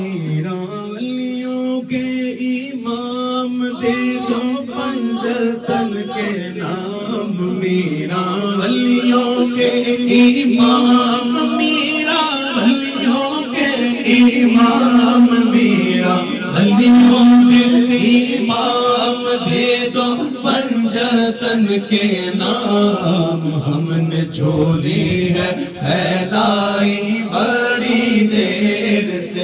میرا ولیوں کے امام دے دو پنجتن کے نام، میرا ولیوں کے امام، میرا ولیوں کے امام، میرا ولیوں کے امام دے دو پنجتن کے نام، ہم نے چولی ہے پھیلائی بڑی دیر سے،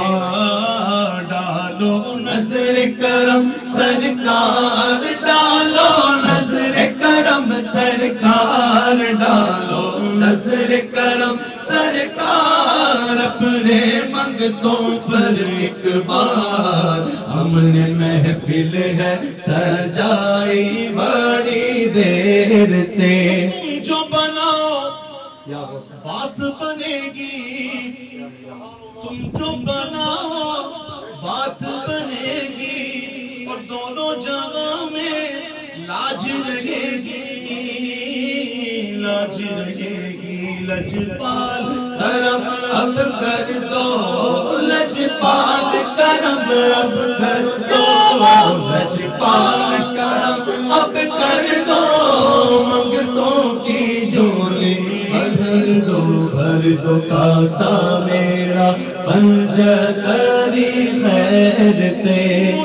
ڈالو نظر کرم سرکار، ڈالو نظر کرم سرکار، ڈالو نظر کرم سرکار، اپنے منگتوں پر ایک بار، ہم نے محفل ہے سجائی بڑی دیر سے، جو بناؤ بات بنے گی، تم جو بناؤ بات بنے گی، اور دونوں جگہ میں لاج رہے گی، لاج رہے گی، لجپال کرم اب کر دو، لجپال کرم اب کر دو، لجپال کرم اب کر دو، منگتوں کی جھولی بھر دو کاسا میرا پنجتری خیر سے،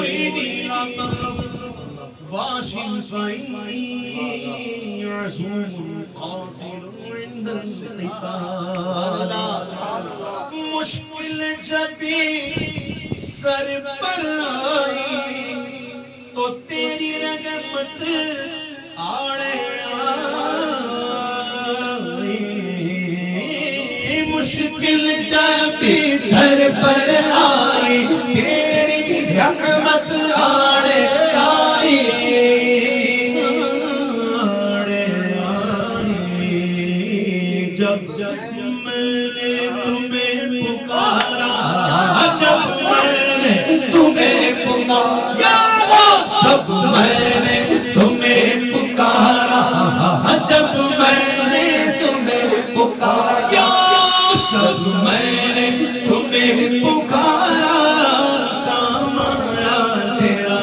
واشم فإني عزوم قاتل عند القتال، مشکل جبھی سر پر آئی تو تیری رحمت آڑے آئی، مشکل جب سر پر آئی تیری رحمت آڑے آئی، آڑے آئی، جب جب میں نے تمہیں پکارا، جب میں نے تمہیں پکارا، جب میں نے تمہیں پکارا، جب میں نے تمہیں پکارا، جب میں نے تمہیں پکارا، کام آیا تیرا